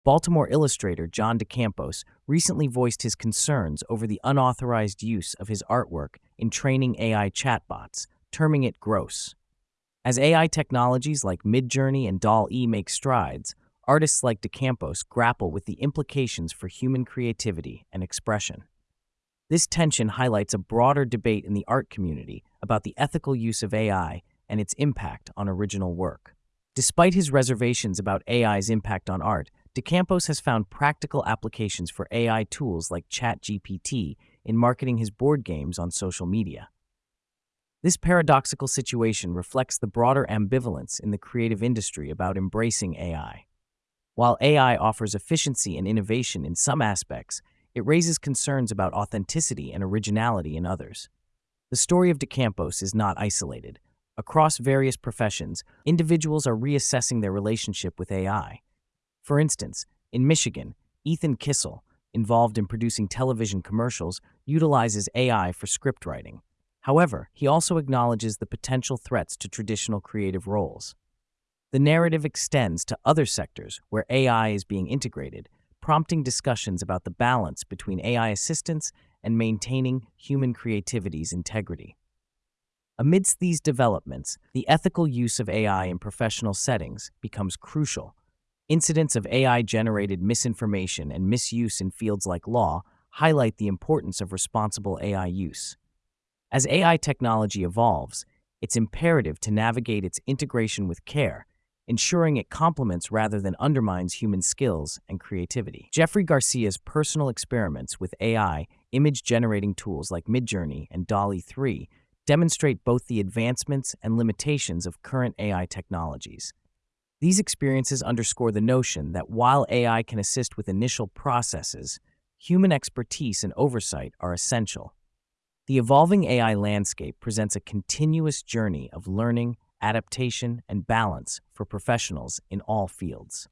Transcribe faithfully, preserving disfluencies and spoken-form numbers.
Baltimore illustrator John DeCampos recently voiced his concerns over the unauthorized use of his artwork in training A I chatbots, terming it gross. As A I technologies like Midjourney and DALL-E make strides, artists like DeCampos grapple with the implications for human creativity and expression. This tension highlights a broader debate in the art community about the ethical use of A I and its impact on original work. Despite his reservations about A I's impact on art, DeCampos has found practical applications for A I tools like ChatGPT in marketing his board games on social media. This paradoxical situation reflects the broader ambivalence in the creative industry about embracing A I. While A I offers efficiency and innovation in some aspects, it raises concerns about authenticity and originality in others. The story of DeCampos is not isolated. Across various professions, individuals are reassessing their relationship with A I. For instance, in Michigan, Ethan Kissel, involved in producing television commercials, utilizes A I for script writing. However, he also acknowledges the potential threats to traditional creative roles. The narrative extends to other sectors where A I is being integrated, prompting discussions about the balance between A I assistance and maintaining human creativity's integrity. Amidst these developments, the ethical use of A I in professional settings becomes crucial. Incidents of A I-generated misinformation and misuse in fields like law highlight the importance of responsible A I use. As A I technology evolves, it's imperative to navigate its integration with care, ensuring it complements rather than undermines human skills and creativity. Jeffrey Garcia's personal experiments with A I image-generating tools like Midjourney and DALL-E three demonstrate both the advancements and limitations of current A I technologies. These experiences underscore the notion that while A I can assist with initial processes, human expertise and oversight are essential. The evolving A I landscape presents a continuous journey of learning, adaptation, and balance for professionals in all fields.